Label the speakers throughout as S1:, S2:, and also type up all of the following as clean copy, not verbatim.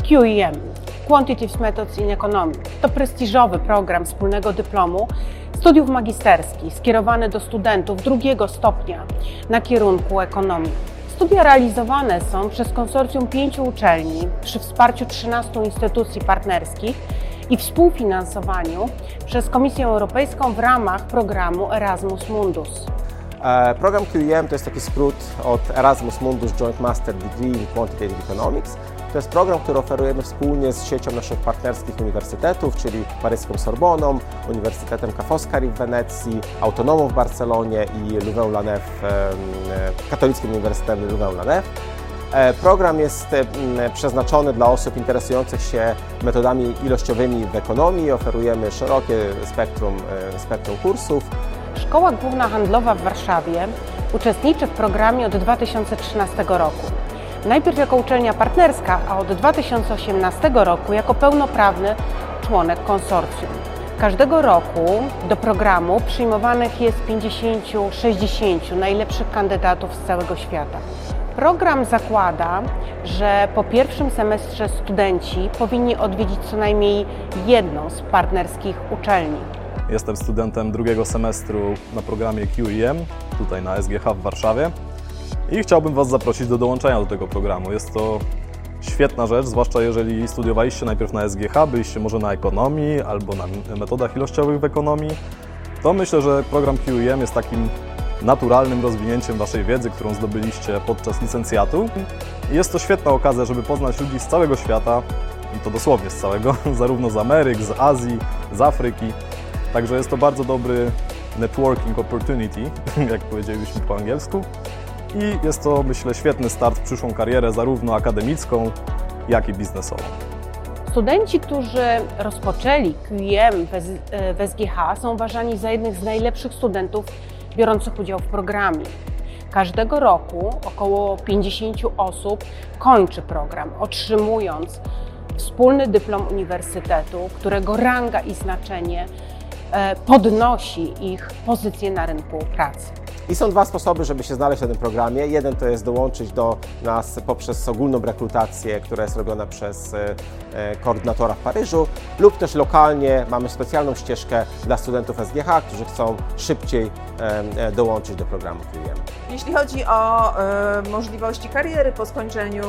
S1: QEM – Quantitative Methods in Economics to prestiżowy program wspólnego dyplomu studiów magisterskich skierowany do studentów drugiego stopnia na kierunku ekonomii. Studia realizowane są przez konsorcjum 5 uczelni przy wsparciu 13 instytucji partnerskich i współfinansowaniu przez Komisję Europejską w ramach programu Erasmus Mundus.
S2: Program QEM to jest taki skrót od Erasmus Mundus Joint Master Degree in Quantitative Economics. To jest program, który oferujemy wspólnie z siecią naszych partnerskich uniwersytetów, czyli paryską Sorboną, Uniwersytetem Ca' Foscari w Wenecji, Autonomą w Barcelonie i Louvain-la-Neuve, Katolickim Uniwersytetem Louvain-la-Neuve. Program jest przeznaczony dla osób interesujących się metodami ilościowymi w ekonomii. Oferujemy szerokie spektrum kursów.
S1: Szkoła Główna Handlowa w Warszawie uczestniczy w programie od 2013 roku. Najpierw jako uczelnia partnerska, a od 2018 roku jako pełnoprawny członek konsorcjum. Każdego roku do programu przyjmowanych jest 50-60 najlepszych kandydatów z całego świata. Program zakłada, że po pierwszym semestrze studenci powinni odwiedzić co najmniej jedną z partnerskich uczelni.
S3: Jestem studentem drugiego semestru na programie QEM, tutaj na SGH w Warszawie i chciałbym Was zaprosić do dołączenia do tego programu. Jest to świetna rzecz, zwłaszcza jeżeli studiowaliście najpierw na SGH, byliście może na ekonomii albo na metodach ilościowych w ekonomii, to myślę, że program QEM jest takim naturalnym rozwinięciem Waszej wiedzy, którą zdobyliście podczas licencjatu. I jest to świetna okazja, żeby poznać ludzi z całego świata, i to dosłownie z całego, zarówno z Ameryk, z Azji, z Afryki. Także jest to bardzo dobry networking opportunity, jak powiedzielibyśmy po angielsku. I jest to, myślę, świetny start w przyszłą karierę, zarówno akademicką, jak i biznesową.
S1: Studenci, którzy rozpoczęli QEM w SGH, są uważani za jednych z najlepszych studentów biorących udział w programie. Każdego roku około 50 osób kończy program, otrzymując wspólny dyplom uniwersytetu, którego ranga i znaczenie podnosi ich pozycję na rynku pracy.
S2: I są dwa sposoby, żeby się znaleźć na tym programie. Jeden to jest dołączyć do nas poprzez ogólną rekrutację, która jest robiona przez koordynatora w Paryżu, lub też lokalnie mamy specjalną ścieżkę dla studentów SGH, którzy chcą szybciej dołączyć do programu QEM.
S4: Jeśli chodzi o możliwości kariery po skończeniu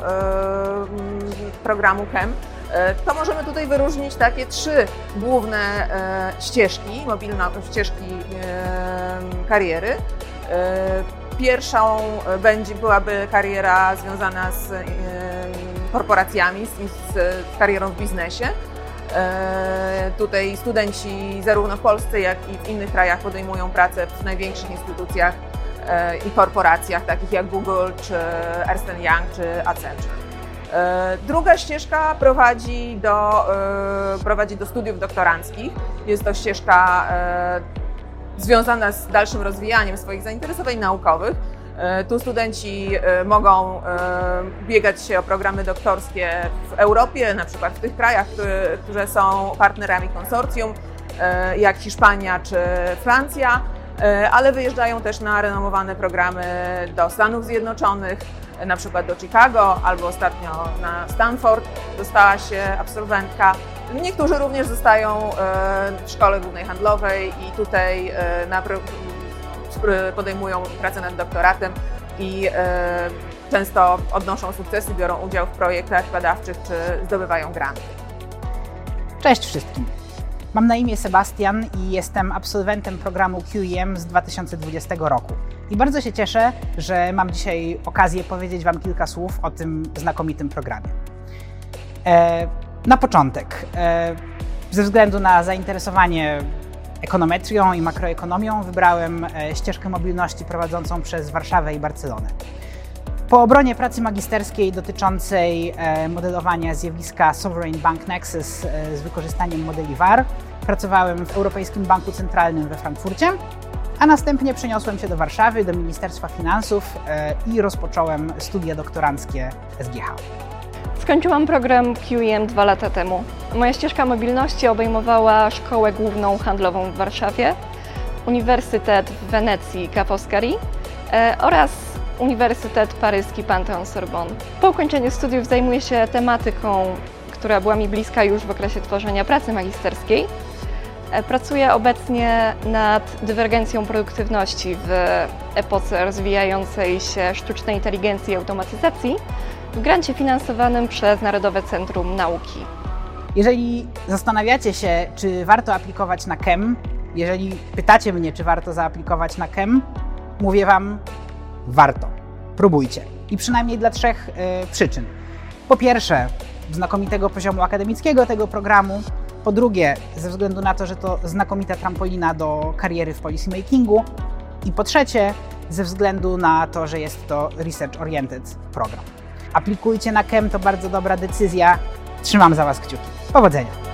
S4: programu QEM, to możemy tutaj wyróżnić takie 3 główne ścieżki, ścieżki kariery. Pierwszą byłaby kariera związana z korporacjami, z karierą w biznesie. Tutaj studenci zarówno w Polsce, jak i w innych krajach podejmują pracę w największych instytucjach i korporacjach, takich jak Google, czy Ernst & Young, czy Accenture. Druga ścieżka prowadzi do studiów doktoranckich. Jest to ścieżka związana z dalszym rozwijaniem swoich zainteresowań naukowych. Tu studenci mogą ubiegać się o programy doktorskie w Europie, na przykład w tych krajach, które są partnerami konsorcjum, jak Hiszpania czy Francja, ale wyjeżdżają też na renomowane programy do Stanów Zjednoczonych, na przykład do Chicago, albo ostatnio na Stanford dostała się absolwentka. Niektórzy również zostają w Szkole Głównej Handlowej i tutaj podejmują pracę nad doktoratem i często odnoszą sukcesy, biorą udział w projektach badawczych czy zdobywają granty.
S5: Cześć wszystkim! Mam na imię Sebastian i jestem absolwentem programu QEM z 2020 roku. I bardzo się cieszę, że mam dzisiaj okazję powiedzieć Wam kilka słów o tym znakomitym programie. Na początek, ze względu na zainteresowanie ekonometrią i makroekonomią wybrałem ścieżkę mobilności prowadzącą przez Warszawę i Barcelonę. Po obronie pracy magisterskiej dotyczącej modelowania zjawiska Sovereign Bank Nexus z wykorzystaniem modeli VAR pracowałem w Europejskim Banku Centralnym we Frankfurcie, a następnie przeniosłem się do Warszawy, do Ministerstwa Finansów i rozpocząłem studia doktoranckie SGH.
S6: Skończyłam program QEM 2 lata temu. Moja ścieżka mobilności obejmowała Szkołę Główną Handlową w Warszawie, Uniwersytet w Wenecji Ca' Foscari oraz Uniwersytet Paryski Panthéon-Sorbonne. Po ukończeniu studiów zajmuję się tematyką, która była mi bliska już w okresie tworzenia pracy magisterskiej. Pracuję obecnie nad dywergencją produktywności w epoce rozwijającej się sztucznej inteligencji i automatyzacji w grancie finansowanym przez Narodowe Centrum Nauki.
S5: Jeżeli zastanawiacie się, czy warto aplikować na KEM, jeżeli pytacie mnie, czy warto zaaplikować na KEM, mówię Wam, warto. Próbujcie. I przynajmniej dla 3 przyczyn. Po pierwsze, znakomitego poziomu akademickiego tego programu. Po drugie, ze względu na to, że to znakomita trampolina do kariery w policymakingu. I po trzecie, ze względu na to, że jest to research-oriented program. Aplikujcie na KEM, to bardzo dobra decyzja. Trzymam za Was kciuki. Powodzenia!